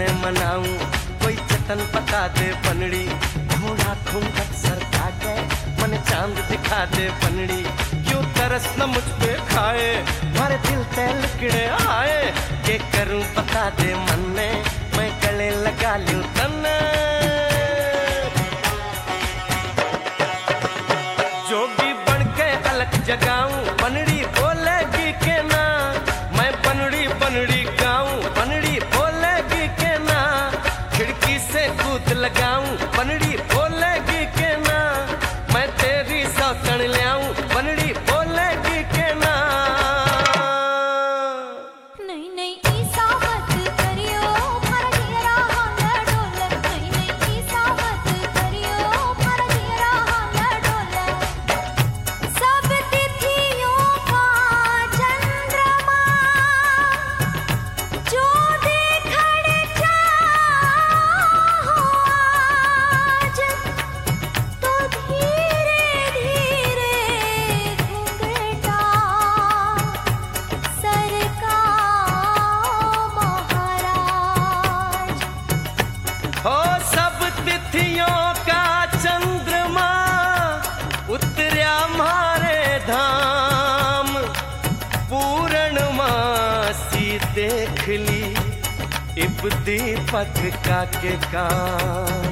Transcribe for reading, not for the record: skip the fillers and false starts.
मैं मनाऊं, कोई जतन बता दे बनड़ी, घोड़ा घूंघट सरका के मन चांद दिखा दे बनड़ी। क्यों तरस न मुझ पे खाए, मारे दिल ते लिकड़े आए, के करूं बता दे मन ने, मैं गले लगा लूं तन्ने। जोगी बन के अलग जगाऊं, बनड़ी बोलेगी के ना, मैं बनड़ी बनड़ी गाऊं, बनड़ी बोलेगी के ना, खिड़की से कूद लगाऊं, बनड़ी बोलेगी के ना, मैं तेरी सौतन ले आऊं, बनड़ी बोलेगी के ना। नहीं नहीं ऐसा मत करियो, मारा घेरा हाथ डोले, नहीं नहीं ऐसा मत करियो, मारा घेरा हाथ डोले। सब तिथियों का चंद्रमा जो देखड़ चाहो आज, तो धीरे धीरे घूंघटा सरका महाराज। हो सब तिथियों का चंद्रमा उतर्या मारे धाम, पूर्णमासी देख ली इब दीपक का के काम।